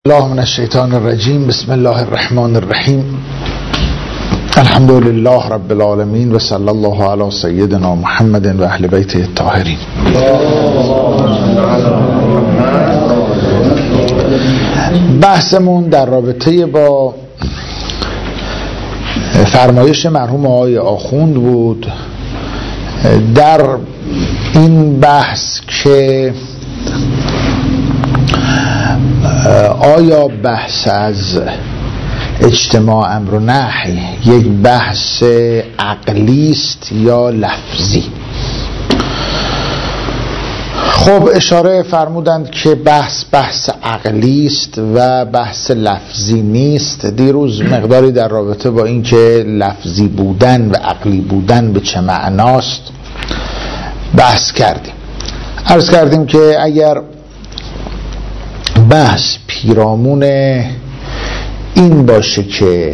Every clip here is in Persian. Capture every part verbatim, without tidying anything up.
الله من الشیطان الرجیم. بسم الله الرحمن الرحیم. الحمد لله رب العالمین و صلی الله علی سیدنا محمد و اهل بیته الطاهرین. بحثمون در رابطه با فرمایش مرحوم آقای آخوند بود. در این بحث که آیا بحث از اجتماع امر و نهی یک بحث عقلی است یا لفظی؟ خب اشاره فرمودند که بحث بحث عقلی است و بحث لفظی نیست. دیروز مقداری در رابطه با این که لفظی بودن و عقلی بودن به چه معناست بحث کردیم. عرض کردیم که اگر بحث پیرامون این باشه که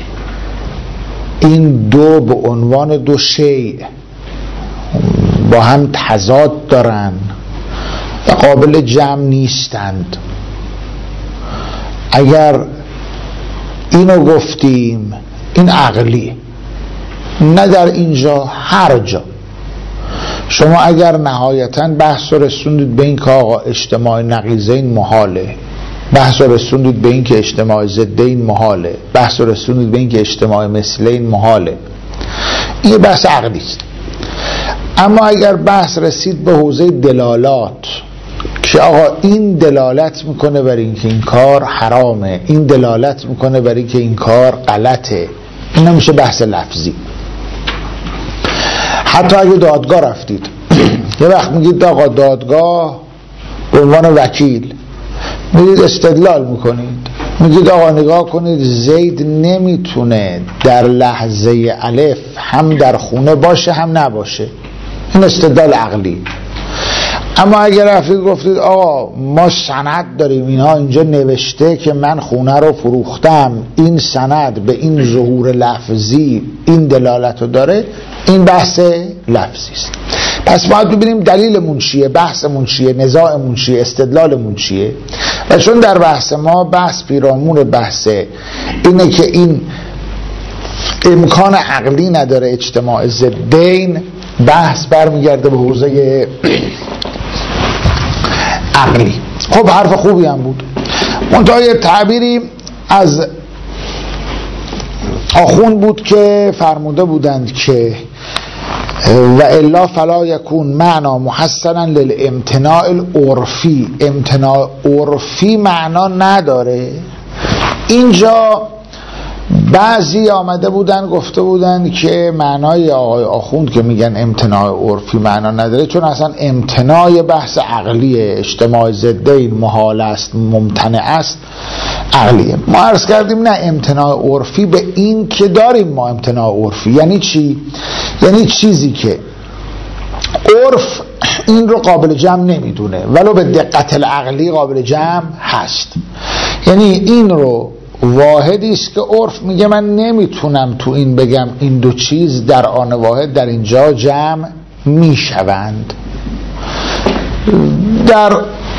این دو به عنوان دو شیء با هم تضاد دارن و قابل جمع نیستند، اگر اینو گفتیم این عقلی، نه در اینجا هر جا شما اگر نهایتاً بحث رو رسوندید به این که آقا اجتماع نقیضین محاله، بحث رو رسوندید به این که اجتماع ضدین محاله، بحث رو رسوندید به این که اجتماع مثلین محاله، این بحث عقلی است. اما اگر بحث رسید به حوزه دلالات که آقا این دلالت میکنه بر این که این کار حرامه، این دلالت میکنه بر این که این کار غلطه، این نمیشه بحث لفظی. حتی اگه دادگاه رفتید یه وقت میگید آقا دادگاه به عنوان وکیل میگید استدلال میکنید، میگید آقا نگاه کنید زید نمیتونه در لحظه الف هم در خونه باشه هم نباشه، این استدلال عقلی. اما اگر رفتید گفتید آقا ما سند داریم، اینها اینجا نوشته که من خونه رو فروختم، این سند به این ظهور لفظی این دلالت رو داره، این بحث لفظی است. پس باید ببینیم دلیلمون چیه، بحثمون چیه، نزاعمون چیه، استدلالمون چیه. و چون در بحث ما بحث پیرامون بحث اینه که این امکان عقلی نداره اجتماع ضدین، بحث برمیگرده به حوزه عقلی. خب حرف خوبی هم بود. منتها یه تعبیری از آخوند بود که فرموده بودند که و الا فلا یکون معنا محسنا للامتناع العرفی. امتناع عرفی معنا نداره. اینجا بعضی آمده بودن گفته بودن که معنای آقای آخوند که میگن امتناع عرفی معنا نداره چون اصلا امتناع بحث عقلیه، اجتماع ضدین محال است، ممتنع است، عقلیه. ما عرض کردیم نه، امتناع عرفی به این که داریم ما امتناع عرفی یعنی چی؟ یعنی چیزی که عرف این رو قابل جمع نمیدونه ولو به دقت العقلی قابل جمع هست. یعنی این رو واحدی است که عرف میگه من نمیتونم تو این بگم این دو چیز در آن واحد در اینجا جمع میشوند. در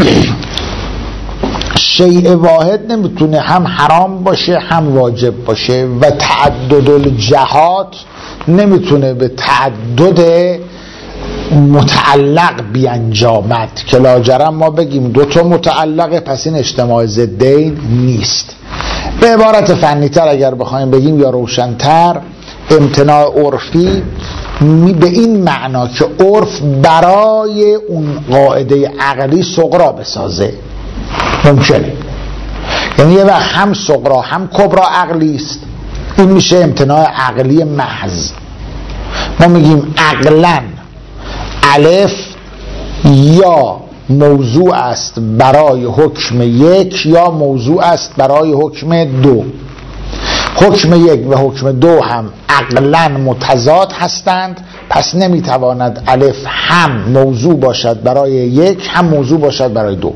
شیء واحد نمیتونه هم حرام باشه هم واجب باشه و تعدد الجهات نمیتونه به تعدد متعلق بیانجامد که لاجرم ما بگیم دو تا متعلقه پس این اجتماع ضدین نیست. به عبارت فنی‌تر اگر بخوایم بگیم یا روشن‌تر، امتناع عرفی به این معنا که عرف برای اون قاعده عقلی صغرا بسازه ممکنه. یعنی یه وقت هم صغرا هم کبرا عقلی است، این میشه امتناع عقلی محض. ما میگیم عقلاً الف یا موضوع است برای حکم یک یا موضوع است برای حکم دو. حکم یک و حکم دو هم عقلاً متضاد هستند، پس نمیتواند الف هم موضوع باشد برای یک هم موضوع باشد برای دو.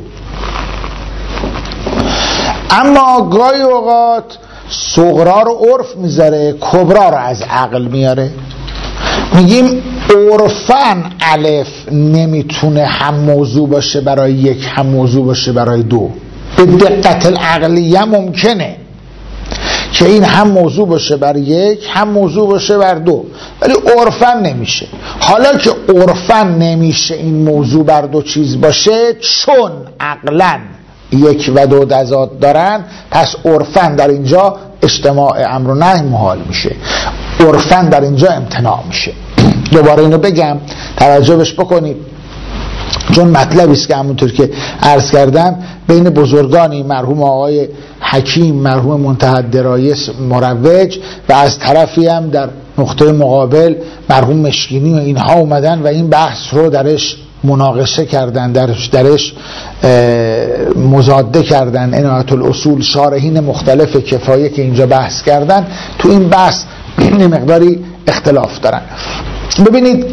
اما گاهی اوقات صغرا رو عرف میذاره، کبرا رو از عقل میاره. میگیم عرفاً الف نمیتونه هم موضوع باشه برای یک هم موضوع باشه برای دو. به دقت العقلیه ممکنه که این هم موضوع باشه بر یک هم موضوع باشه بر دو، ولی عرفن نمیشه. حالا که عرفن نمیشه این موضوع بر دو چیز باشه، چون عقلن یک و دو تضاد دارن، پس عرفن در اینجا اجتماع امر و نهی محال میشه، عرفن در اینجا امتناع میشه. دوباره اینو بگم توجه بش بکنید، چون مطلبی است که همونطور که عرض کردم بین بزرگانی مرحوم آقای حکیم، مرحوم منتهی درایس مروج، و از طرفی هم در نقطه مقابل مرحوم مشکینی و اینها اومدن و این بحث رو درش مناقشه کردن، درش درش مزاده کردن. عنایت الاصول، شارحین مختلف کفایه که اینجا بحث کردن، تو این بحث مقداری اختلاف دارن. ببینید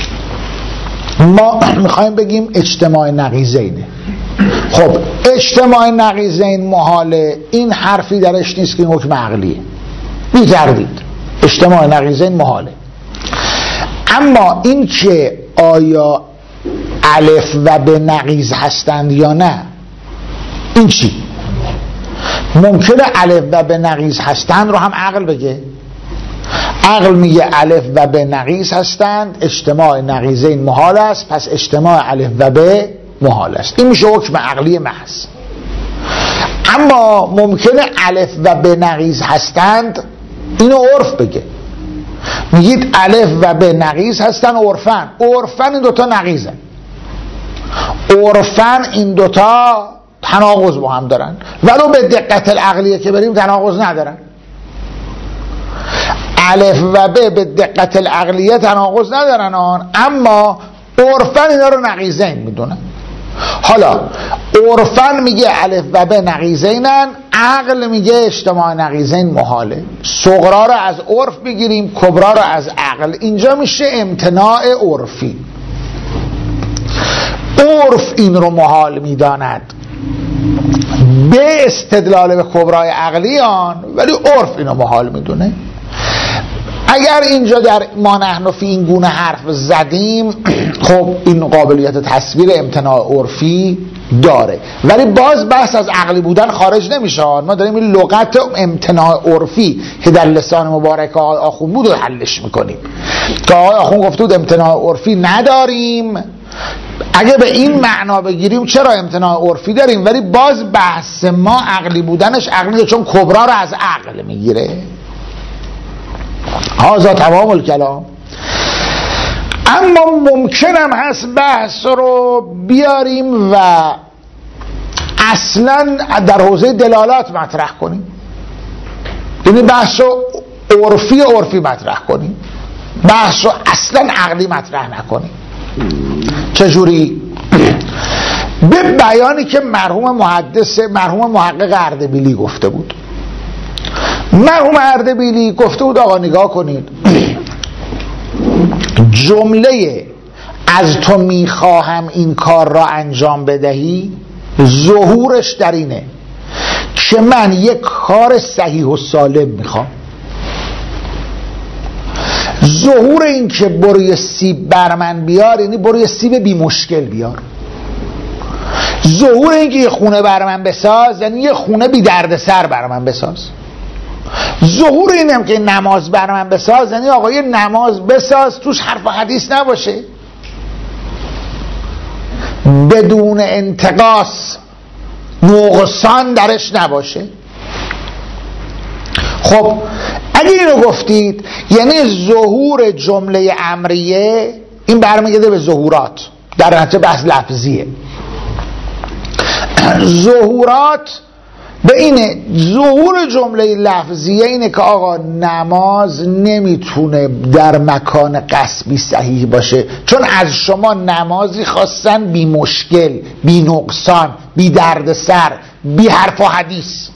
ما میخوایم بگیم اجتماع نقیضینه. خب اجتماع نقیضین محاله، این حرفی درش نیست که این حکم عقلیه، بی‌تردید اجتماع نقیضین محاله. اما این که آیا الف و به نقیض هستند یا نه، این چی؟ ممکنه الف و به نقیض هستند رو هم عقل بگه. عقل میگه الف و به نقیض هستند، اجتماع نقیضین محال است، پس اجتماع الف و به محال است. این میشه حکم عقلی محض. اما ممکنه الف و به نقیض هستند، اینو عرف بگه. میگید الف و به نقیض هستن عرفن، عرفن این دوتا نقیضن، عرفن این دوتا تناقض با هم دارن، ولو به دقت العقلیه که بریم تناقض ندارن. الف و ب به دقت العقلیه تناقض ندارن آن، اما عرفن اینا رو نقیضین میدونن. حالا عرفن میگه الف و ب نقیضینن، عقل میگه اجتماع نقیضین محاله. صغرا رو از عرف بگیریم، کبرا رو از عقل. اینجا میشه امتناع عرفی. عرف این رو محال میداند به استدلال به کبرای عقلی آن، ولی عرف اینو محال میدونه. اگر اینجا در ما نحن فی این گونه حرف زدیم، خب این قابلیت تصویر امتناع عرفی داره، ولی باز بحث از عقلی بودن خارج نمیشه. ما داریم این لغت امتناع عرفی که در لسان مبارک آقای آخوند بود رو حلش میکنیم. که آقای آخوند گفته بود امتناع عرفی نداریم، اگه به این معنا بگیریم چرا امتناع عرفی داریم، ولی باز بحث ما عقلی بودنش عقلیه، چون کبرا رو از عقل میگیره. هذا تمام الکلام. اما ممکنم هست بحث رو بیاریم و اصلا در حوزه دلالات مطرح کنیم، یعنی بحث رو عرفی عرفی مطرح کنیم، بحث رو اصلا عقلی مطرح نکنیم. چجوری؟ به بیانی که مرحوم محدث مرحوم محقق اردبیلی گفته بود. مرحوم اردبیلی گفته بود آقا نگاه کنید، جمله از تو میخواهم این کار را انجام بدهی ظهورش در اینه که من یک کار صحیح و سالم میخوام. ظهور این که بروی سیب بر من بیار یعنی بروی سیب بی مشکل بیار. ظهور این که یه خونه بر من بساز یعنی یه خونه بی درد سر بر من بساز. ظهور اینم که نماز بر من بساز یعنی آقا یه نماز بساز توش حرف و حدیث نباشه، بدون انتقاص نقصان درش نباشه. خب اگه اینو گفتید یعنی ظهور جمله امریه، این برمیگرده به ظهورات، در نتیجه بحث لفظیه. ظهورات به اینه، ظهور جمله لفظیه اینه که آقا نماز نمیتونه در مکان قصبی صحیح باشه، چون از شما نمازی خواستن بی مشکل، بی نقصان، بی درد سر، بی حرف و حدیث.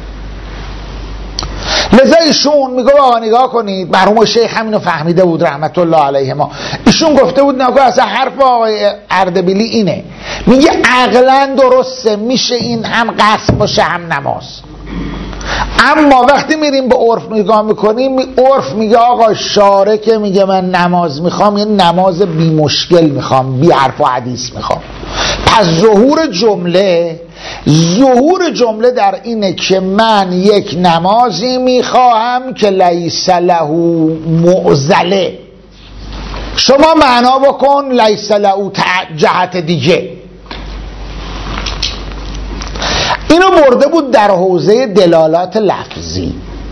لذا ایشون میگه آقا نگاه کنید، مرحوم شیخ همینو فهمیده بود رحمت الله علیه ما. ایشون گفته بود نگاه اصلا حرف آقای اردبیلی اینه، میگه عقلا درسته میشه این هم قصد باشه هم نماز، اما وقتی میریم به عرف نگاه میکنیم، عرف میگه آقا شارع که میگه من نماز میخوام یعنی نماز بی مشکل میخوام، بی حرف و حدیث میخوام. پس ظهور جمله ظهور جمله در اینه که من یک نمازی میخواهم که لیس له معضله. شما معنا بکن لیس له جهت دیگه. اینو برده بود در حوزه دلالات لفظی.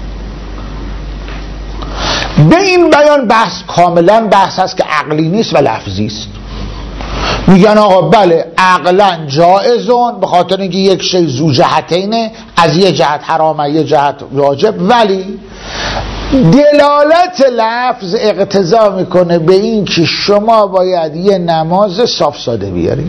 به این بیان بحث کاملا بحث هست که عقلی نیست و لفظی است. میگن آقا بله عقلا جایزون به خاطر اینکه یک شی ذو جهتینه، از یه جهت حرامه یه جهت واجب، ولی دلالت لفظ اقتضا میکنه به این که شما باید یه نماز صاف ساده بیاری.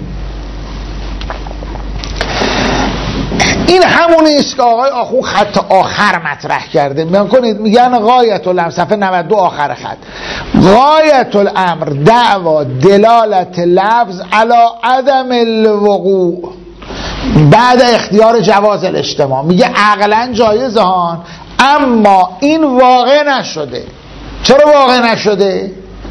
این همون است که آقای آخون خط آخر مطرح کرده. میان کنید میگن غایت الامر صفحه نود و دو آخر خط، غایت الامر دعوا دلالت لفظ علی عدم الوقوع بعد اختیار جواز الاجتماع. میگه عقلا جایزه هان اما این واقع نشده. چرا واقع نشده؟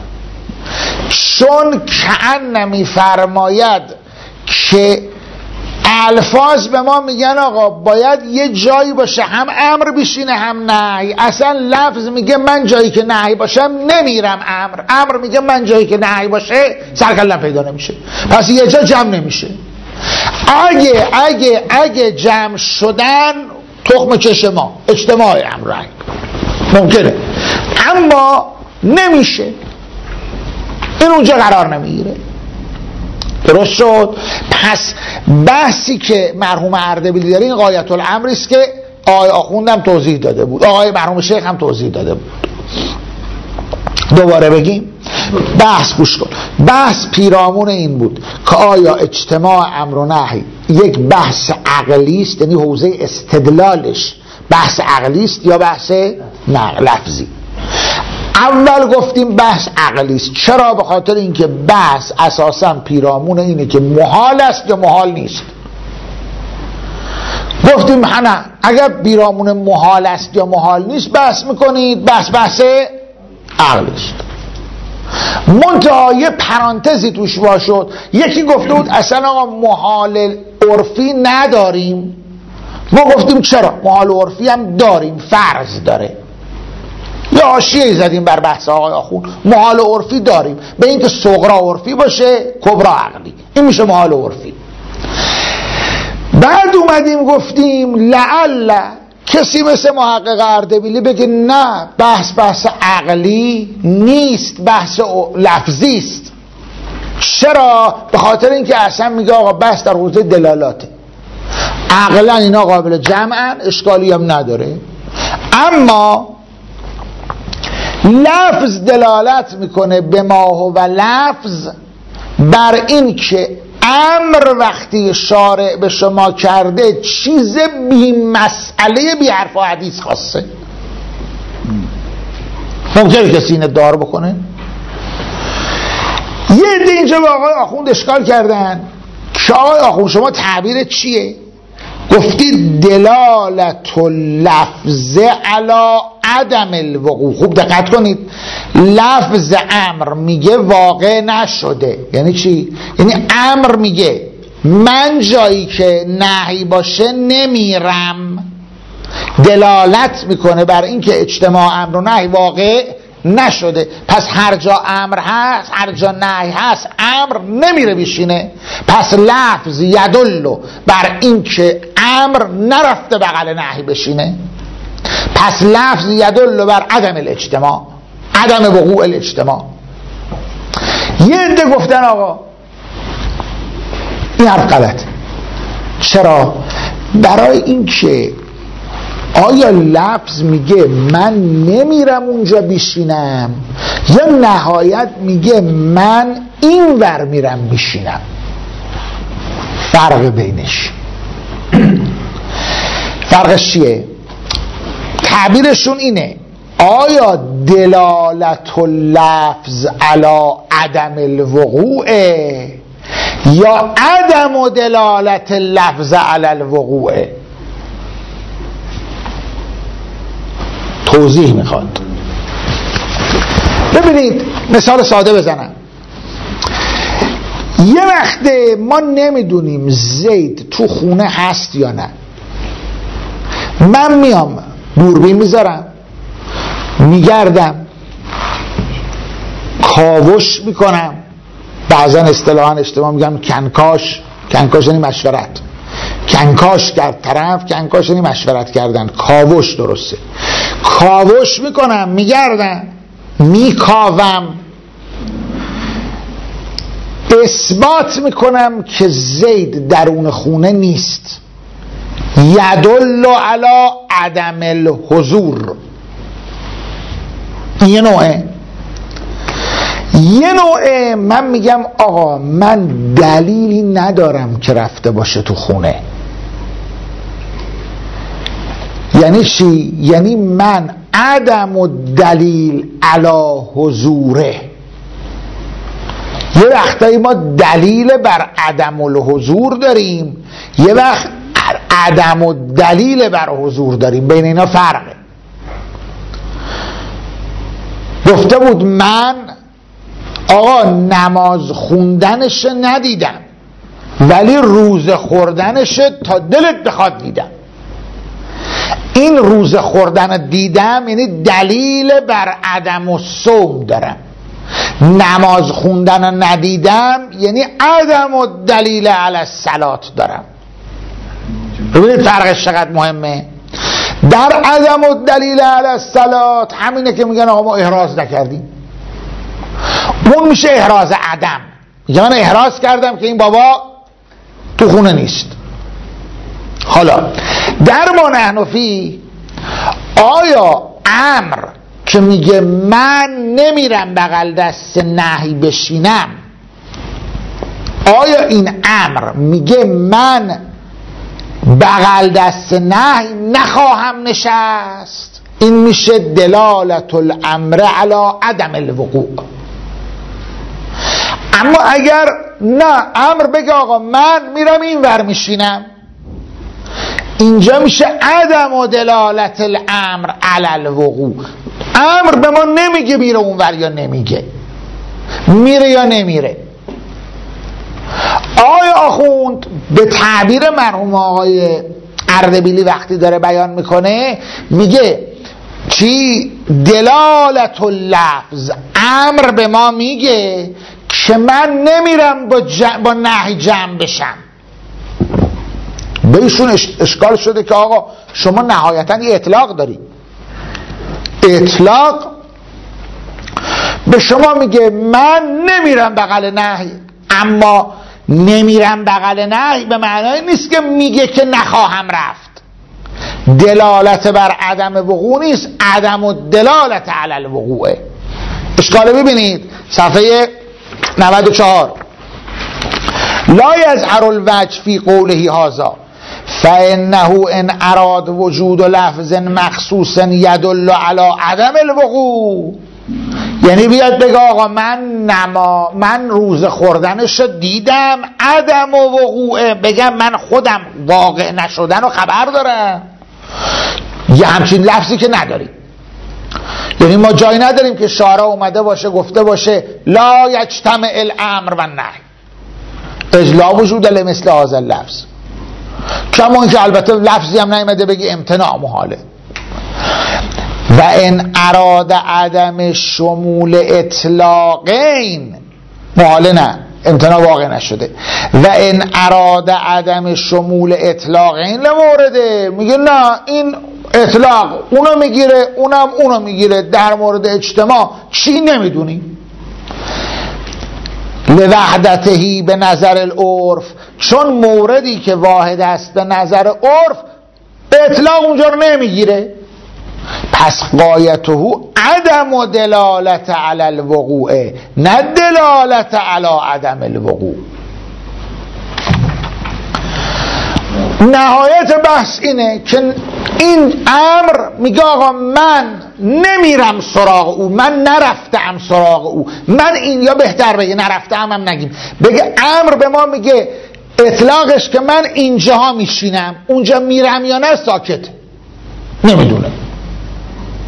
چون کأن میفرماید که الفاظ به ما میگن آقا باید یه جایی باشه هم امر بشینه هم نهی. اصلا لفظ میگه من جایی که نهی باشم نمیرم امر، امر میگه من جایی که نهی باشه سرکلم پیدا نمیشه، پس یه جا جمع نمیشه. اگه اگه اگه جمع شدن تخم چشم ما اجتماع امرین ممکنه، اما نمیشه، این اونجا قرار نمیگیره. درست شد؟ پس بحثی که مرحوم اردبیلی داره این غایت الامری است که آقای آخوندم توضیح داده بود، آقای مرحوم شیخ هم توضیح داده بود. دوباره بگیم بحث گوش کن. بحث پیرامون این بود که آیا اجتماع امر و نهی یک بحث عقلی است، یعنی حوزه استدلالش بحث عقلی است یا بحث لفظی. اول گفتیم بحث عقلی است. چرا؟ به خاطر اینکه بحث اساسا پیرامون اینه که محال است یا محال نیست. گفتیم نه، اگر پیرامون محال است یا محال نیست بحث میکنید، بحث بحث عقلی است. منتها یه پرانتزی توش باشد. یکی گفته بود اصلا آقا محال عرفی نداریم. ما گفتیم چرا؟ محال عرفی هم داریم، فرض داره. یا حاشیه‌ای زدیم بر بحث آقای آخون. محال عرفی داریم به اینکه صغرا عرفی باشه کبرا عقلی، این میشه محال عرفی. بعد اومدیم گفتیم لعل کسی مثل محقق اردبیلی بگه نه بحث بحث عقلی نیست، بحث لفظی است. چرا؟ به خاطر اینکه اصلا میگه آقا بحث در حوزه دلالاته، عقلا اینا قابل جمعن، اشکالی هم نداره، اما لفظ دلالت میکنه به ما و لفظ بر این که امر وقتی شارع به شما کرده چیز بی مسئله بی حرف و حدیث خاصه. ممکنه کسی این ادعا بکنه؟ یه عده اینجا به آقای آخوند اشکال کردن که آقای آخوند شما تعبیر چیه؟ گفتی دلالت لفظ علی عدم الوقوع. خوب دقت کنید، لفظ امر میگه واقع نشده. یعنی چی؟ یعنی امر میگه من جایی که نهی باشه نمیرم، دلالت میکنه بر اینکه اجتماع امر و نهی واقع نشده. پس هر جا امر هست هر جا نهی هست امر نمیره بشینه. پس لفظ یدل بر اینکه امر نرفته بغل نهی بشینه. پس لفظ یدل بر عدم الاجتماع، عدم وقوع الاجتماع. یه عده گفتن آقا این حرف غلطه. چرا؟ برای اینکه آیا لفظ میگه من نمیرم اونجا بشینم یا نهایت میگه من این ور میرم بشینم؟ فرق بینش فرقش چیه؟ تعبیرشون اینه آیا دلالت اللفظ علی عدم الوقوع یا عدم دلالت اللفظ علی الوقوع؟ توضیح میخواد. ببینید مثال ساده بزنم. یه وقته ما نمیدونیم زید تو خونه هست یا نه. من میام دوربین میذارم، میگردم، کاوش میکنم، بعضا اصطلاحاً اشتباه میگم کنکاش. کنکاش یعنی مشورت، کنکاش کرد طرف، کنکاش یعنی مشورت کردن، کاوش درسته. کاوش میکنم، میگردم، میکاوم، اثبات میکنم که زید درون خونه نیست. یدل علی عدم الحضور. یه نوعه یه نوعه من میگم آقا من دلیلی ندارم که رفته باشه تو خونه. یعنی چی؟ یعنی من عدم الدلیل علی حضوره. یه وقتایی ما دلیل بر عدم الحضور داریم، یه وقت عدم الدلیل بر حضور داریم، بین اینا فرقه. گفته بود من آقا نماز خوندنش ندیدم ولی روزه خوردنش تا دلت بخواد دیدم. این روزه خوردن دیدم یعنی دلیل بر عدم الصوم دارم. نماز خوندن ندیدم یعنی عدم الدلیل علی الصلاة دارم. ببینید فرقش چقدر مهمه. در عدم الدلیل علی الصلاة همینه که میگن آقا ما احراز نکردیم، اون میشه احراز عدم. میگه من احراز کردم که این بابا تو خونه نیست. حالا در ما نحنفی آیا امر که میگه من نمیرم بغل دست نهی بشینم، آیا این امر میگه من بغل دست نهی نخواهم نشست؟ این میشه دلالت الامر علی عدم الوقوع. اما اگر نه امر بگه آقا من میرم این ور میشینم، اینجا میشه عدم و دلالت الامر علی الوقوع. امر به ما نمیگه میره اون ور یا نمیگه، میره یا نمیره. آقای آخوند به تعبیر مرحوم آقای اردبیلی وقتی داره بیان میکنه میگه چی؟ دلالت اللفظ، امر به ما میگه که من نمیرم با, جم... با نهی جمع بشم. به ایشون اشکال شده که آقا شما نهایتا یه اطلاق داری. اطلاق به شما میگه من نمیرم بغل نهی، اما نمیرم بغل نهی به معنای نیست که میگه که نخواهم رفت. دلالت بر عدم وقوع نیست، عدم و دلالت علی الوقوعه. اشکال ببینید صفحه نود و چهار. لا یظهر الوجه فی قوله هذا فانه ان اراد وجود لفظ مخصوص یدل علی عدم الوقوع. یعنی بیاد بگه آقا من نما من روز خوردنش دیدم عدم و وقوعه، بگم من خودم واقع نشدن و خبر دارم. یه همچین لفظی که نداریم. یعنی ما جایی نداریم که شارع اومده باشه گفته باشه لا یجتمع الامر و النهی اذ لا وجود لمثل هذا اللفظ. کما اینکه البته لفظی هم نیامده بگی امتناع محاله. و ان اراد عدم شمول اطلاقین، محاله نه، امتناع واقع نشده. و ان اراد عدم شمول اطلاقین لمورده، میگه نه این اطلاق اونو میگیره اونم اونو میگیره، در مورد اجتماع چی نمیدونیم. لوحدتهی به نظر العرف، چون موردی که واحد است به نظر عرف اطلاق اونجا رو نمیگیره. پس غایته عدم و دلالت علی الوقوع، نه دلالت علی عدم الوقوع. نهایت بحث اینه که این امر میگه آقا من نمیرم سراغ او، من نرفتم سراغ او، من این، یا بهتر بگه نرفتم هم نگیم، بگه امر به ما میگه اطلاقش که من اینجاها میشینم، اونجا میرم یا نه ساکت نمیدونه.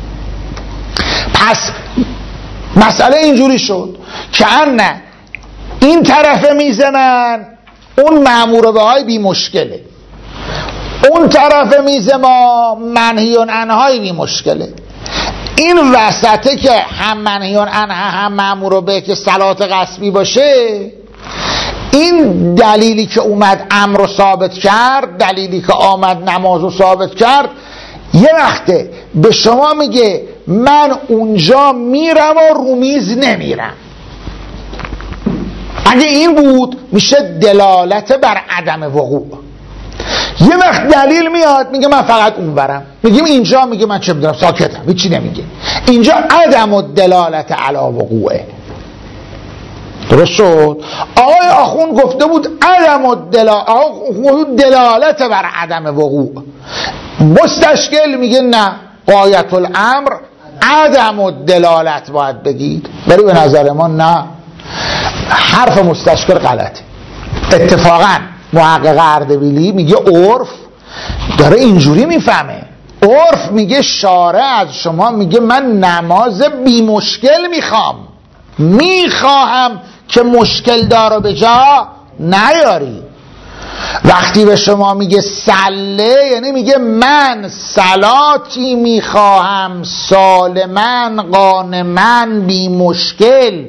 پس مسئله اینجوری شد که ان این طرف میز من اون مأمور بهای بی مشکله، اون طرف میز ما منهیون عنهای بی مشکله، این وسطه که هم منهیون عنها هم مأمور به که صلات غصبی باشه، این دلیلی که اومد امر رو ثابت کرد، دلیلی که آمد نماز رو ثابت کرد، یه وقته به شما میگه من اونجا میرم و رومیز نمیرم. اگه این بود میشه دلالت بر عدم وقوع. یه وقت دلیل میاد میگه من فقط اون برم، میگیم اینجا میگه من چه میدونم ساکتم هیچی نمیگه، اینجا عدم و دلالت علی وقوعه. درست شد؟ آقای آخوند گفته بود عدم و دلالت, دلالت بر عدم وقوع. مستشکل میگه نه، غایت الامر عدم و دلالت باید بگید. ولی به نظر ما نه، حرف مستشکل غلطه. اتفاقا محقق اردبیلی میگه عرف داره اینجوری میفهمه، عرف میگه شارع از شما میگه من نماز بی مشکل میخوام، میخواهم که مشکل دارو به جا نیاری. وقتی به شما میگه سله یعنی میگه من صلاتی میخواهم سالمن قانمن بی مشکل،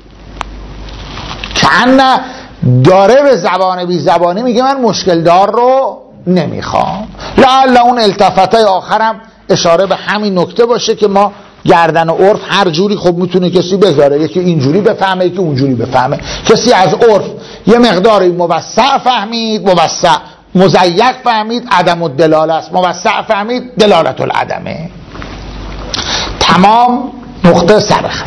کنه داره به زبان بی زبانی میگه من مشکل دار رو نمیخوام. لعل اون التفاته آخرم اشاره به همین نکته باشه که ما گردن عرف هر جوری خب میتونه کسی بذاره، یکی اینجوری بفهمه یکی اونجوری بفهمه. کسی از عرف یه مقداری موسع فهمید، موسع مضیق فهمید، عدم الدلاله است، موسع فهمید دلالت العدمه. تمام، نقطه سرخط.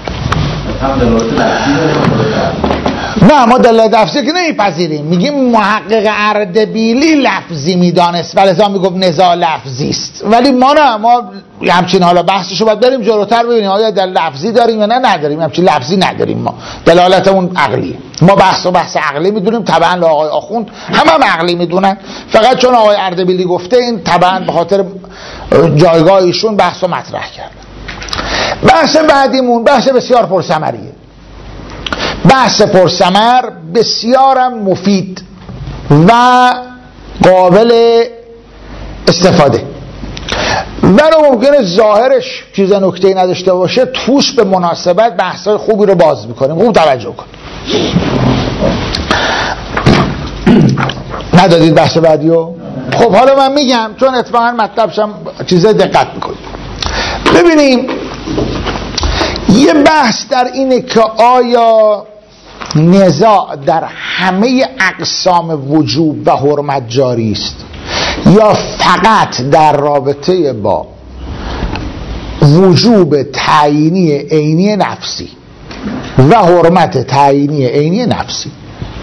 نه ما دلالت لفظی که نمیپذیریم، میگیم محقق اردبیلی لفظی میدانست و لذا میگفت نزاع لفظی است، ولی ما نه، ما همچین حالا بحثشو باید بریم جلوتر ببینیم آیا دل لفظی داریم یا نه نداریم. همچین لفظی نداریم، ما دلالتمون عقلیه. ما بحث و بحث عقلی میدونیم، طبعا آقای آخوند هم هم عقلی میدونن، فقط چون آقای اردبیلی گفته این طبعا به خاطر جایگاه ایشون بحثو مطرح کرد. بحث بعدیمون بحث بسیار پرثمریه، بحث پرثمر، بسیارم مفید و قابل استفاده، ولی ممکنه ظاهرش چیز نکته‌ای نداشته باشه، توش به مناسبت بحث‌های خوبی رو باز می‌کنیم. خوب توجه کن. ندادید بحث بعدیو؟ خب حالا من میگم چون اتفاقا مطلبشم چیزای دقت می‌کنیم. ببینیم یه بحث در اینه که آیا نزاع در همه اقسام وجوب و حرمت جاری است یا فقط در رابطه با وجوب تعیینی عینی نفسی و حرمت تعیینی عینی نفسی.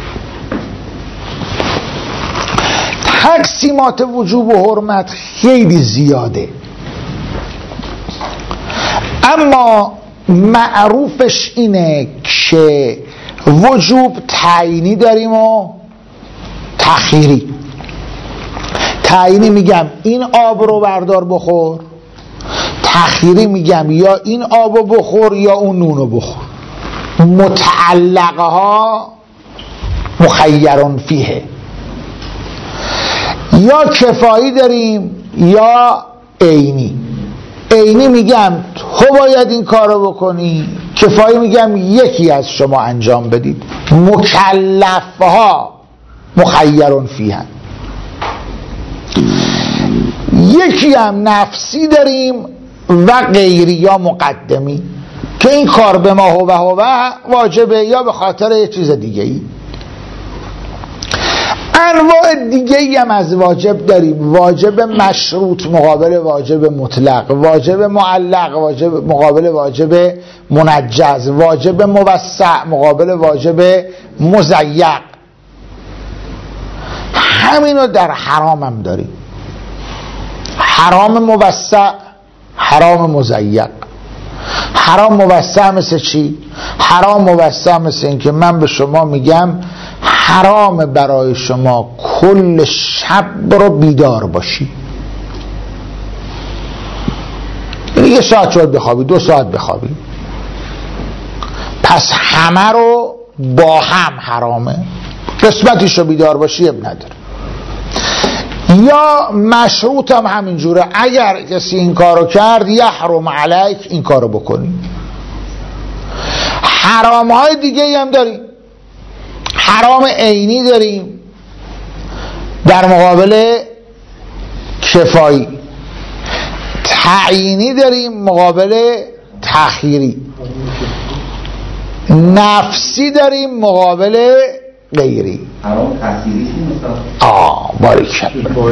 تقسیمات وجوب و حرمت خیلی زیاده، اما معروفش اینه که وجوب تعیینی داریم و تخییری. تعیینی میگم این آب رو بردار بخور، تخییری میگم یا این آب رو بخور یا اون نون رو بخور. متعلقه ها مخیرون فیه، یا کفایی داریم یا عینی. عینی میگم تو باید این کار رو بکنی، کفایی میگم یکی از شما انجام بدید. مکلفها مخیرون فیهن. یکی هم نفسی داریم و غیری یا مقدمی که این کار به ما هو هو واجبه یا به خاطر یه چیز دیگه ای. انواع دیگه ای هم از واجب داریم، واجب مشروط مقابل واجب مطلق، واجب معلق واجب مقابل واجب منجز، واجب موسع مقابل واجب مضیق. همینو در حرام هم داریم، حرام موسع، حرام مضیق. حرام موسع مثل چی؟ حرام موسع مثل این که من به شما میگم حرام برای شما کل شب رو بیدار باشی، یعنی یه ساعت شاید بخوابی، دو ساعت بخوابی، پس همه رو با هم حرامه، قسمتش رو بیدار باشی اب نداره. یا مشروط هم همینجوره، اگر کسی این کارو کرد یحرم علیک این کارو بکنی. حرام های دیگه هم داریم، حرام عینی داریم در مقابل کفایی، تعیینی داریم مقابل تأخیری، نفسی داریم مقابل غیری. حرام تأخیری آه باریکالله.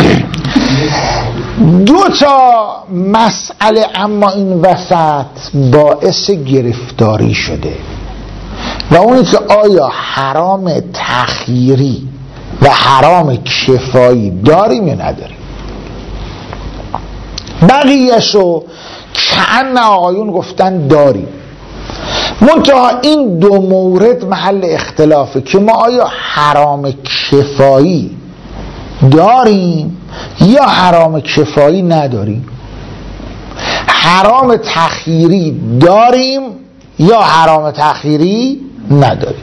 دو تا مسئله اما این وسط باعث گرفتاری شده و اونی که آیا حرام تأخیری و حرام کفایی داریم یا نداریم. بقیه‌شو کأن آقایون گفتن داریم، منتها این دو مورد محل اختلافه که ما آیا حرام کفایی داریم یا حرام کفایی نداریم، حرام تأخیری داریم یا حرام تأخیری نداریم.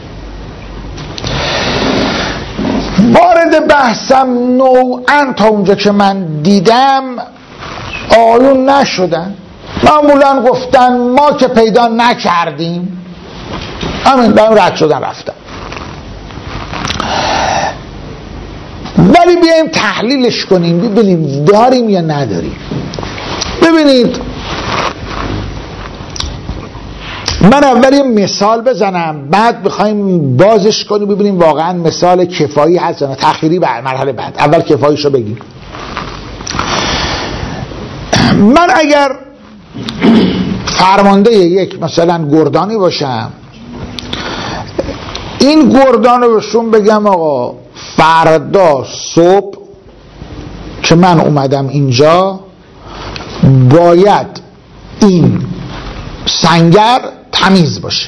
وارد بحثم نوعا تا اونجا که من دیدم آیون نشدن، معمولا گفتن ما که پیدا نکردیم، همین دارم رد شدن رفتن. ولی بیاییم تحلیلش کنیم ببینیم داریم یا نداریم. ببینید من اول یه مثال بزنم، بعد بخوایم بازش کنیم ببینیم واقعا مثال کفایی هست یا نه، تأخیری بعد مرحله بعد. اول کفاییشو بگیم. من اگر فرمانده یک مثلا گردانی باشم، این گردان رو بهشون بگم آقا فردا صبح که من اومدم اینجا باید این سنگر تمیز باشه،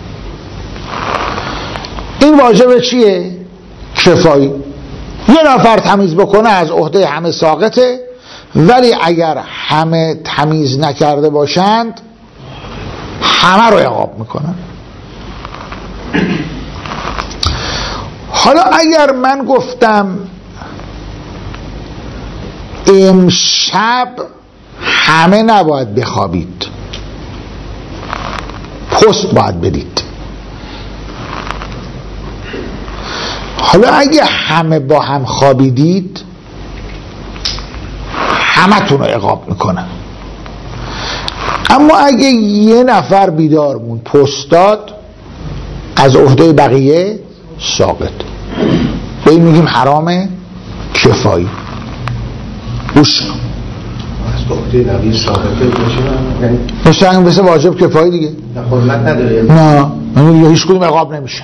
این واجب چیه؟ کفایی. یه نفر تمیز بکنه از عهده همه ساقطه، ولی اگر همه تمیز نکرده باشند همه رو عقاب میکنن. حالا اگر من گفتم امشب همه نباید بخوابید، پست باید بدید، حالا اگه همه با هم خوابیدید همه تون رو عقاب میکنن. اما اگه یه نفر بیدار موند پست داد از عهده بقیه ساقط، به این میگیم حرام کفایی. گوش کن، از عهده بقیه ساقطه مثل همین مثل واجب کفایی دیگه، حرمت نداره. نه یعنی هیچ کدوم عقاب نمیشن.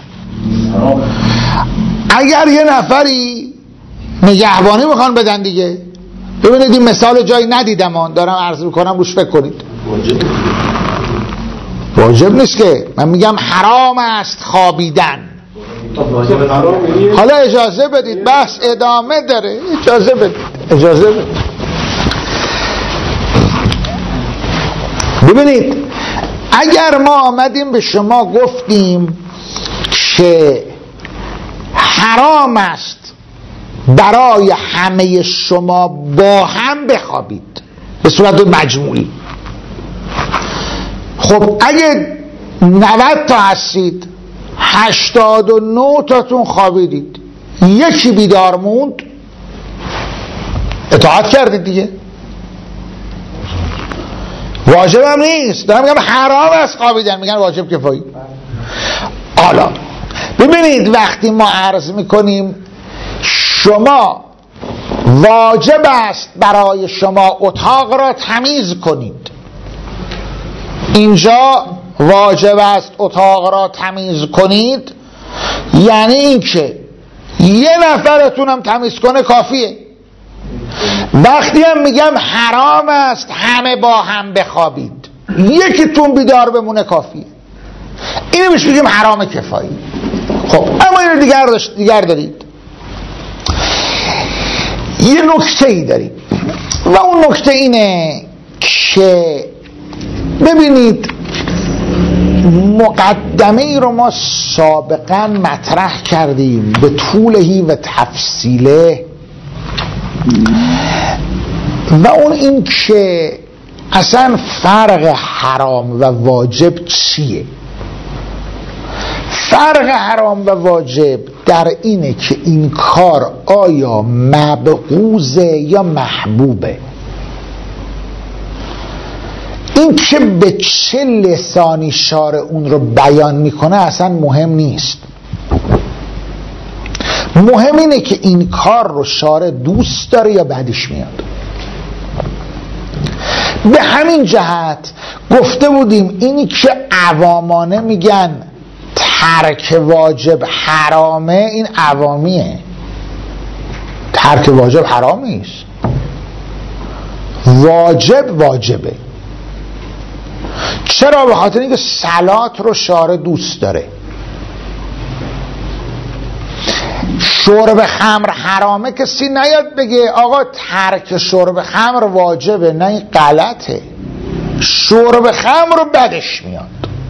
اگر یه نفری نگهبانی میخوان بدن دیگه، ببینید این مثال جایی ندیدم دارم عرض میکنم روش فکر کنید. واجب واجب نیست که، من میگم حرام است خوابیدن. حالا اجازه بدید بحث ادامه داره، اجازه بدید اجازه بدید. ببینید اگر ما آمدیم به شما گفتیم که حرام است برای همه شما با هم بخوابید به صورت مجموعی، خب اگه نود تا هستید هشتاد و نه تاتون خوابیدید، یکی بیدار موند، اطاعت کردید دیگه، واجب هم نیست. دارم میگم حرام است خوابیدن، میگن واجب کفایی. حالا ببینید وقتی ما عرض میکنیم شما واجب است برای شما اتاق را تمیز کنید، اینجا واجب است اتاق را تمیز کنید، یعنی این که یه نفرتون هم تمیز کنه کافیه. وقتی هم میگم حرام است همه با هم بخوابید، یکیتون بیدار بمونه کافیه، اینو میشه بگیم حرام کفایی. خب اما اینو دیگر, دیگر دارید، یه نکته ای داریم و اون نکته اینه که ببینید مقدمه ای رو ما سابقا مطرح کردیم به طولهی و تفصیله و اون این که اصلا فرق حرام و واجب چیه. فرق حرام و واجب در اینه که این کار آیا مبغوضه یا محبوبه. این که به چه لسانی شارع اون رو بیان میکنه اصلا مهم نیست. مهم اینه که این کار رو شارع دوست داره یا بدش میاد. به همین جهت گفته بودیم اینی که عوامانه میگن ترک واجب حرامه، این عوامیه. ترک واجب حرام نیست، واجب واجبه. چرا؟ به خاطر اینکه صلات رو شارع دوست داره. شرب خمر حرامه، کسی نیاد بگه آقا ترک شرب خمر واجبه. نه، این غلطه. شرب خمر رو بدش میاد.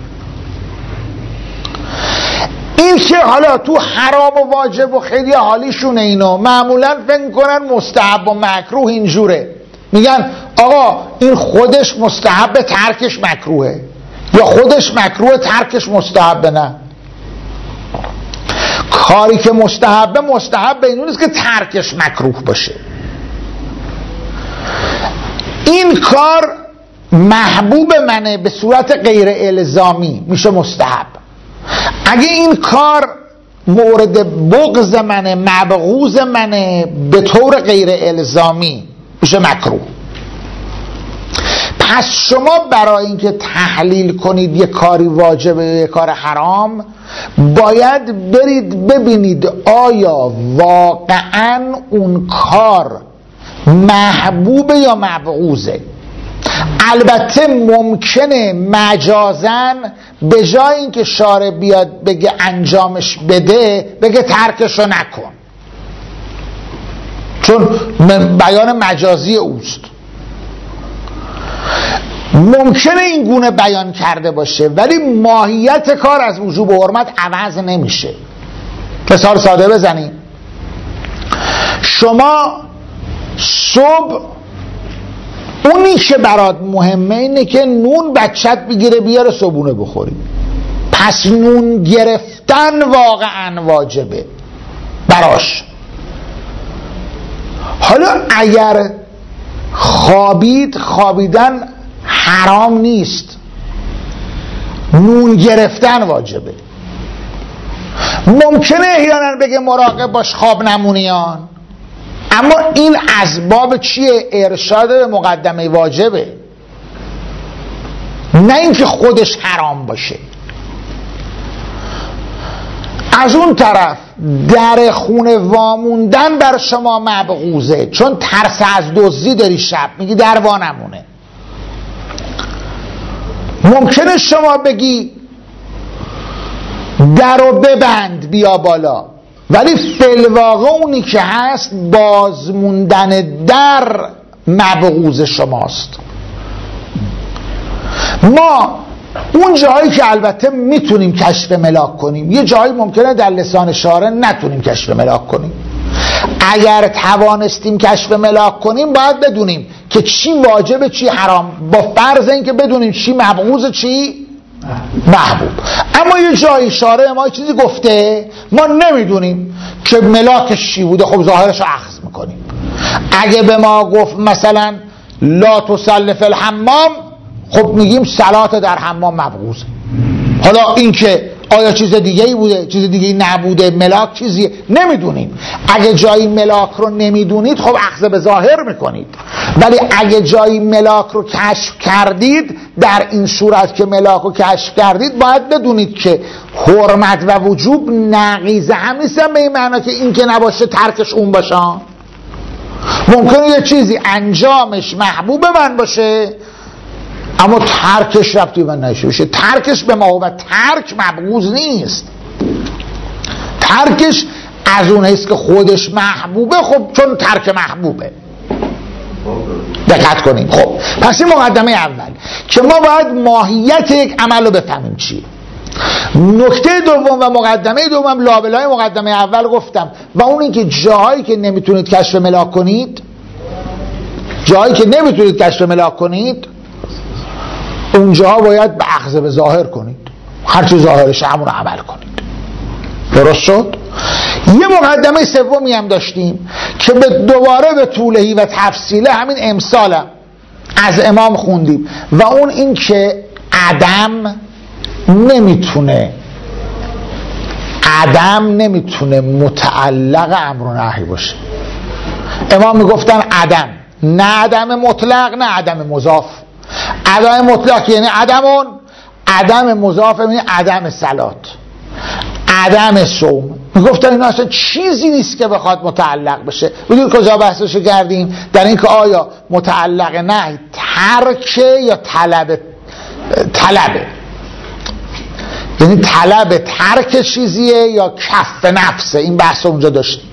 این که حالا تو حرام و واجب و خیلی حالیشونه اینو معمولا فکر کنن مستحب و مکروه اینجوره. میگن آقا این خودش مستحب ترکش مکروهه، یا خودش مکروه ترکش مستحب. نه، کاری که مستحبه مستحب این نیست که ترکش مکروه باشه. این کار محبوب منه به صورت غیر الزامی میشه مستحب. اگه این کار مورد بغض منه، مبغوض منه به طور غیر الزامی میشه مکروه. پس شما برای اینکه تحلیل کنید یه کاری واجبه یه کار حرام، باید برید ببینید آیا واقعا اون کار محبوبه یا مبغوضه. البته ممکنه مجازن به جای اینکه شارع بیاد بگه انجامش بده بگه ترکشو نکن، چون بیان مجازی اوست. ممکنه این گونه بیان کرده باشه ولی ماهیت کار از وجوب و حرمت عوض نمیشه. مثال ساده بزنیم. شما صبح اونی که برات مهمه اینه که نون بچت بگیره بیاره صبحونه بخوری، پس نون گرفتن واقعا واجبه براش. حالا اگر خوابید، خوابیدن حرام نیست، نون گرفتن واجبه. ممکنه احیانا بگه مراقب باش خواب نمونیان، اما این اسباب چیه؟ ارشاد به مقدمه واجبه، نه اینکه خودش حرام باشه. از اون طرف در خونه واموندن بر شما مبغوضه، چون ترس از دزدی داری، شب میگی در وا نمونه. ممکنه شما بگی درو ببند بیا بالا، ولی فی‌الواقع اونی که هست بازموندن در مبغوض شماست. ما اون جایی که البته میتونیم کشف ملاک کنیم، یه جایی ممکنه در لسان شارع نتونیم کشف ملاک کنیم. اگر توانستیم کشف ملاک کنیم باید بدونیم که چی واجبه چی حرام، با فرض این که بدونیم چی مبغوض چی محبوب. اما یه جایی شارع ما چیزی گفته ما نمیدونیم که ملاکش چی بوده، خب ظاهرش رو اخذ میکنیم. اگه به ما گفت مثلا لا تصلی فی الحمام، خب میگیم صلات در حمام مبغوضه. حالا این که آیا چیز دیگه ای بوده چیز دیگه ای نبوده، ملاک چیزیه، نمیدونیم. اگه جایی ملاک رو نمیدونید خب اخذ به ظاهر میکنید، ولی اگه جایی ملاک رو کشف کردید، در این صورت که ملاک رو کشف کردید باید بدونید که حرمت و وجوب نقیض هم نیستن، به این معنا که این که نباشه ترکش اون باشه. ممکنه یه چیزی انجامش محبوب من باشه اما ترکش ربطی به نشه باشه. ترکش به ما و ترک مبغوض نیست، ترکش از اون هست که خودش محبوبه، خب چون ترک محبوبه. دقت کنیم. خب پس این مقدمه اول که ما باید ماهیت یک عمل رو بفهمیم چیه. نکته دوم و مقدمه دوم لابلای مقدمه اول گفتم و اون این که جاهایی که نمیتونید کشف ملاک کنید، جاهایی که نمیتونید کشف ملاک کنید اونجاها باید به اخذ به ظاهر کنید، هرچی ظاهرش همون رو عمل کنید. درست شد؟ یه مقدمه سومی هم داشتیم که به دوباره به طولهی و تفصیله همین امسالم از امام خوندیم و اون این که عدم نمیتونه عدم نمیتونه متعلق امر و نهی باشه. امام میگفتن عدم، نه عدم مطلق نه عدم مضاف. عدم مطلق یعنی عدمون، عدم مضاف یعنی عدم صلات، عدم صوم. میگفتن اینا اصلا چیزی نیست که بخواد متعلق بشه. بدون کجا بحثشو کردیم؟ در این که آیا متعلق نهی ترکه یا طلب طلبه، یعنی طلب ترک چیزیه یا کف نفسه. این بحث اونجا داشتیم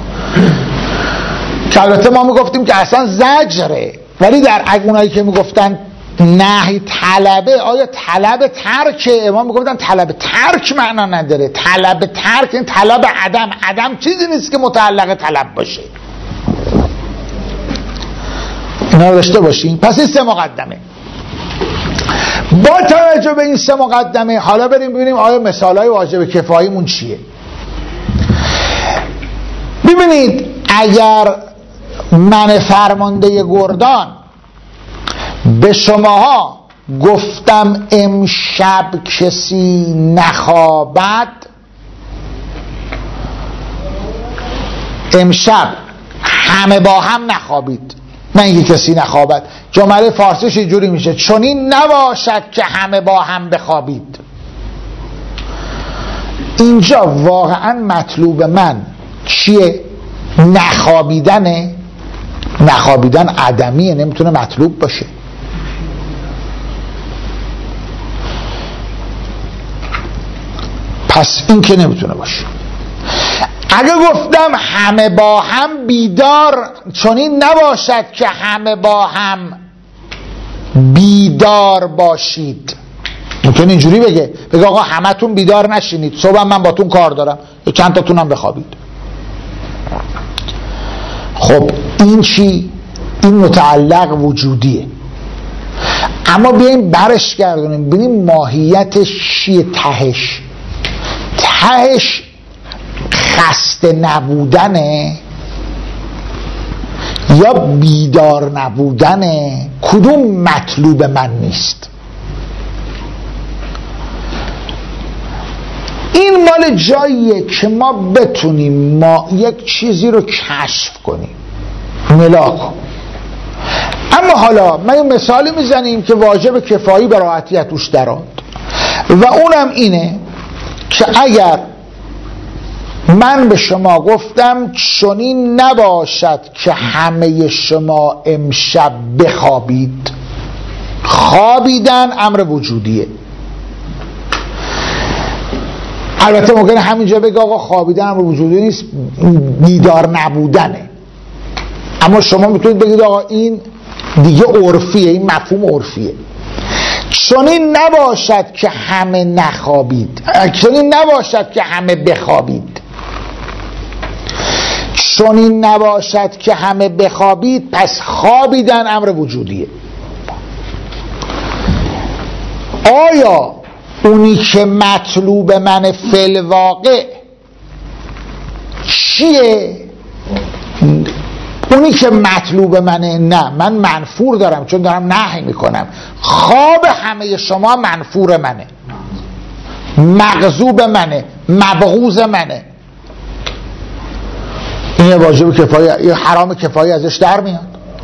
که البته ما میگفتیم که اصلا زجره، ولی در اونایی که میگفتن نهی طلبه، آیا طلب ترکه؟ ما میگفتن طلب ترک معنا نداره. طلب ترک این طلب عدم، عدم چیزی نیست که متعلق طلب باشه. اینا رو داشته باشیم. پس این سه مقدمه. با توجه به این سه مقدمه حالا بریم ببینیم آیا مثالای واجب کفاییمون چیه. ببینید اگر من فرمانده گردان به شماها گفتم امشب کسی نخوابد، امشب همه با هم نخوابید، نه اینکه کسی نخوابد. جمله فارسیش اینجوری میشه چنین نباشد که همه با هم بخوابید. اینجا واقعا مطلوب من چیه؟ نخوابیدنه. نخوابیدن عدمیه، نمیتونه مطلوب باشه. پس این که نمیتونه باشه. اگه گفتم همه با هم بیدار، چون این نباشد که همه با هم بیدار باشید. میتونه اینجوری بگه بگه آقا همه تون بیدار نشینید، صبح من با تون کار دارم، چند تا تونم بخوابید. خب این چی؟ این متعلق وجودیه. اما بیاییم برش گردونیم ببینیم ماهیتش چیه. تهش تهش خسته نبودنه یا بیدار نبودنه؟ کدوم مطلوب من نیست؟ این مال جاییه که ما بتونیم ما یک چیزی رو کشف کنیم، ملاک. اما حالا ما یه مثالی میزنیم که واجب کفایی به راحتی توش درآد و اونم اینه که اگر من به شما گفتم چنین نباشد که همه شما امشب بخوابید، خوابیدن امر وجودیه. البته ممکنه همینجا بگه آقا خوابیدن امر وجودی نیست، بیدار نبودنه. اما شما میتونید بگید آقا این دیگه عرفیه، این مفهوم عرفیه. چنین نباشد که همه نخوابید، چنین نباشد که همه بخوابید. چنین نباشد که همه بخوابید، پس خوابیدن امر وجودیه. آیا اونی که مطلوب من فی الواقع چیه؟ اونی که مطلوب منه، نه من منفور دارم چون دارم نهی میکنم. خواب همه شما منفور منه، مغضوب منه، مبغوض منه. این یه واجب کفایی، یه حرام کفایی ازش در میاد.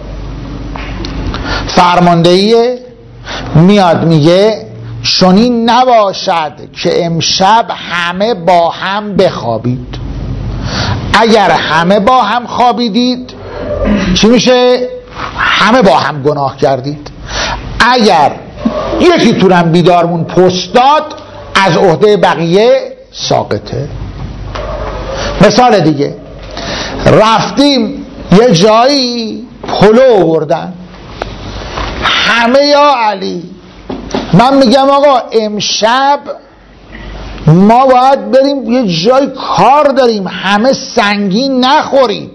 فرماندهیه میاد میگه چنین نباشد که امشب همه با هم بخوابید. اگر همه با هم خوابیدید چی میشه؟ همه با هم گناه کردید. اگر یکی تونم بیدارمون پست داد از عهده بقیه ساقطه. مثال دیگه، رفتیم یه جایی پلو آوردن، همه یا علی من میگم آقا امشب ما باید بریم یه جای کار داریم، همه سنگین نخورید،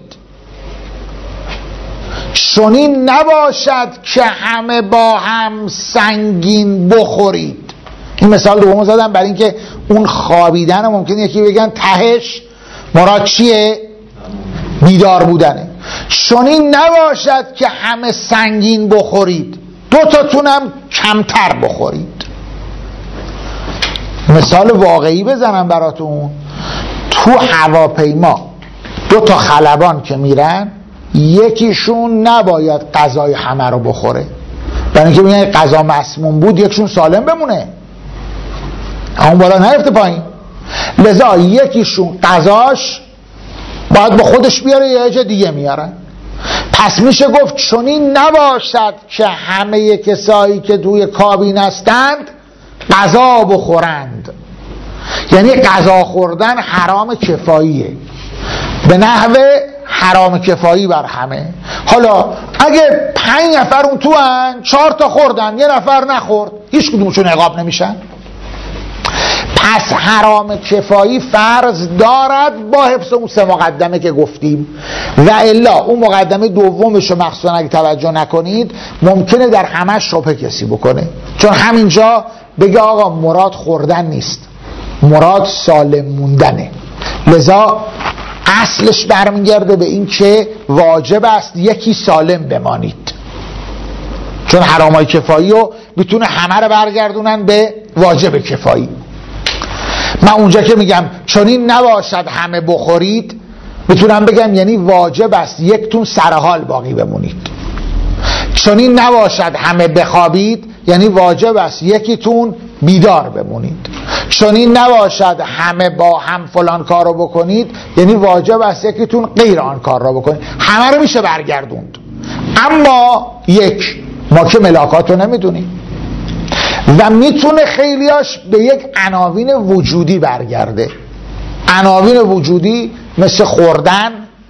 چنین نباشد که همه با هم سنگین بخورید. این مثال دومو زدم برای اینکه اون خوابیدن ممکنه یکی بگن تهش مراد چیه؟ بیدار بودنه. چنین نباشد که همه سنگین بخورید، دو تاتونم کمتر بخورید. مثال واقعی بزنم براتون. تو هواپیما دو تا خلبان که میرن، یکیشون نباید غذای همه رو بخوره، برای اینکه میگن غذا مسموم بود یکیشون سالم بمونه، اون بالا نرفته پایین، لذا یکیشون غذاش باید با خودش بیاره یا یه دیگه میارن. پس میشه گفت چنین نباشد که همه کسایی که توی کابین هستند غذا بخورند، یعنی غذا خوردن حرام کفاییه، به نحو حرام کفایی بر همه. حالا اگه پنج نفر اون تو هن، چهار تا خوردن یه نفر نخورد، هیچ کدومشون عقاب نمیشن. پس حرام کفایی فرض دارد با حفظ اون سه مقدمه که گفتیم، و الا اون مقدمه دومش رو مخصوصا اگه توجه نکنید ممکنه در همه شبهه کسی بکنه، چون همینجا بگه آقا مراد خوردن نیست، مراد سالم موندنه. لذا اصلش برمیگرده به این که واجب است یکی سالم بمانید، چون حرامای کفایی رو میتونه همه رو برگردونن به واجب کفایی. من اونجا که میگم چنین نباشد همه بخورید، میتونم بگم یعنی واجب است یکتون سرحال باقی بمونید. چنین نباشد همه بخوابید، یعنی واجب است یکیتون بیدار بمونید. چنین نباشد همه با هم فلان کار رو بکنید، یعنی واجب است یکیتون غیر آن کار رو بکنید. همه رو میشه برگردوند، اما یک ما که ملاکات رو نمیدونیم و میتونه خیلیاش به یک عناوین وجودی برگرده. عناوین وجودی مثل خوردن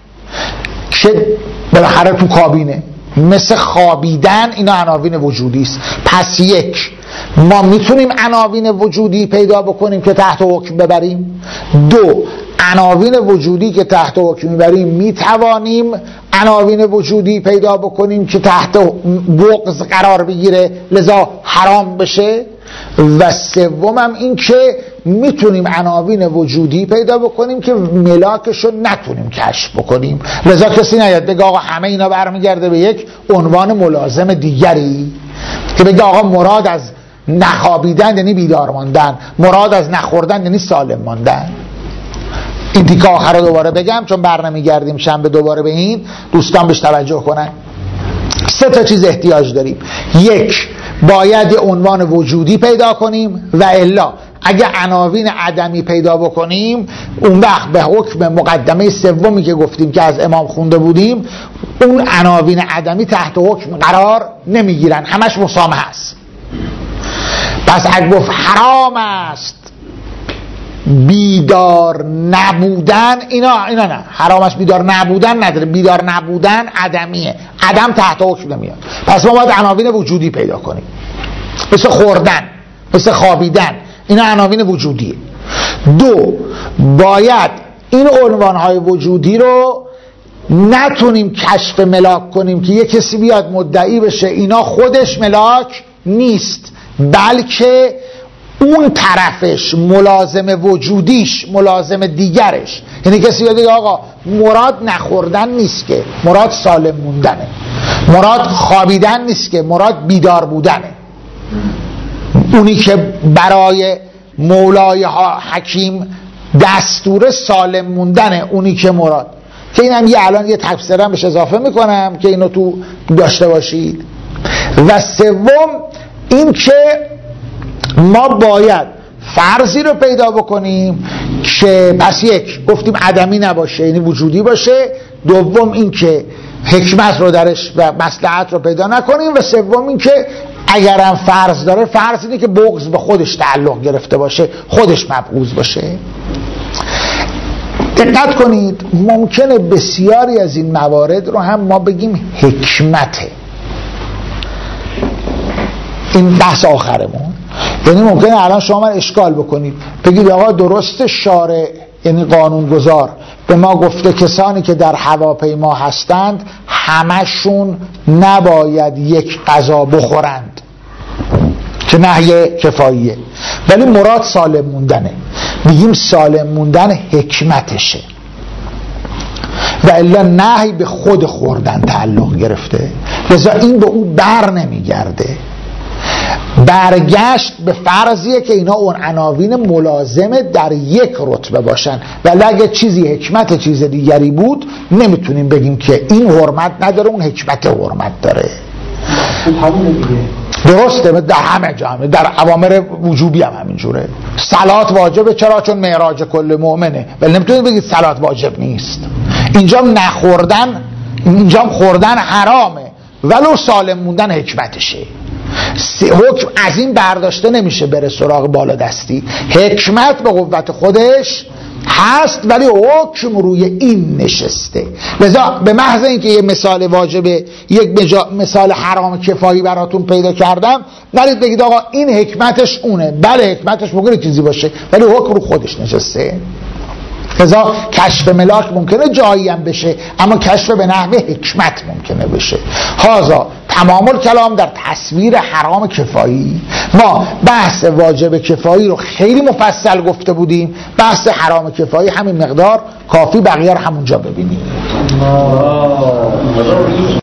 که بالاخره تو کابینه، مثل خوابیدن، اینا عناوین وجودی است. پس یک ما میتونیم عناوین وجودی پیدا بکنیم که تحت حکم ببریم. دو عناوین وجودی که تحت حکم میبریم میتوانیم عناوین وجودی پیدا بکنیم که تحت بغض قرار بگیره لذا حرام بشه. و سومم این که میتونیم عناوین وجودی پیدا بکنیم که ملاکشو نتونیم کشف بکنیم، لذا کسی نیاد بگه آقا همه اینا برمیگرده به یک عنوان ملازم دیگری که بگه آقا مراد از نخوابیدن یعنی بیدار ماندن، مراد از نخوردن یعنی سالم ماندن. این تیکه آخر رو دوباره بگم چون برنمیگردیم شنبه دوباره به این، دوستان بهش توجه کنن. سه تا چیز احتیاج داریم. یک، باید یه عنوان وجودی پیدا کنیم و الا اگه عناوین عدمی پیدا بکنیم اون وقت به حکم مقدمه سومی که گفتیم که از امام خونده بودیم اون عناوین عدمی تحت حکم قرار نمیگیرن، همش مسامحه است. پس اگه گفت حرام است بیدار نبودن، اینا اینا نه، حرامش بیدار نبودن نداره، بیدار نبودن عدمیه، عدم تحت حکم نمیاد. پس ما باید عناوین وجودی پیدا کنیم، مثل خوردن، مثل خوابیدن، اینا عناوین وجودیه. دو، باید این عنوانهای وجودی رو نتونیم کشف ملاک کنیم که یه کسی بیاد مدعی بشه اینا خودش ملاک نیست، بلکه اون طرفش ملازم وجودیش ملازم دیگرش. یعنی کسی بیاد بگه آقا مراد نخوردن نیست که مراد سالم موندنه، مراد خوابیدن نیست که مراد بیدار بودنه. اونی که برای مولای حکیم دستور سالم موندنه، اونی که مراد، که اینم یه الان یه تفسیرم بهش اضافه میکنم که اینو تو داشته باشید. و سوم این که ما باید فرضی رو پیدا بکنیم که پس یک گفتیم عدمی نباشه یعنی وجودی باشه، دوم این که حکمت رو درش و مصلحت رو پیدا نکنیم، و سوم این که اگرم فرض داره فرض اینه که بغض به خودش تعلق گرفته باشه، خودش مبغوض باشه. دقت کنید ممکنه بسیاری از این موارد رو هم ما بگیم حکمته. این بحث آخرمون. یعنی ممکنه الان شما من اشکال بکنید بگید آقا درست شارع یعنی قانونگذار به ما گفته کسانی که در هواپیما هستند همشون نباید یک غذا بخورند که نهی کفاییه، ولی مراد سالم موندنه. میگیم سالم موندن حکمتشه و الا نهی به خود خوردن تعلق گرفته، لذا این به او بر نمیگرده. برگشت به فرضیه که اینا اون عناوین ملازمه در یک رتبه باشن، ولی اگه چیزی حکمت چیز دیگری بود نمیتونیم بگیم که این حرمت نداره اون حکمت حرمت داره. درسته در همه جامعه در اوامر وجوبی هم همینجوره. صلات واجبه، چرا؟ چون معراج کل مؤمنه، ولی نمیتونید بگید صلات واجب نیست. اینجا نخوردن، اینجا خوردن حرامه ولو سالم موندن حکمتشه. حکم از این برداشته نمیشه بره سراغ بالا دستی، حکمت به قوت خودش هست ولی حکم روی این نشسته. لذا به محض اینکه یه مثال واجبه، یک مثال حرام کفایی براتون پیدا کردم، نرید بگید آقا این حکمتش اونه. بله حکمتش ممکنه چیزی باشه ولی حکم رو خودش نشسته. لذا کشف ملاک ممکنه جایی هم بشه اما کشف به نحو حکمت ممکنه بشه. هازا تمام الکلام در تصویر حرام کفایی. ما بحث واجب کفایی رو خیلی مفصل گفته بودیم، بحث حرام کفایی همین مقدار کافی، بقیه رو همونجا ببینیم.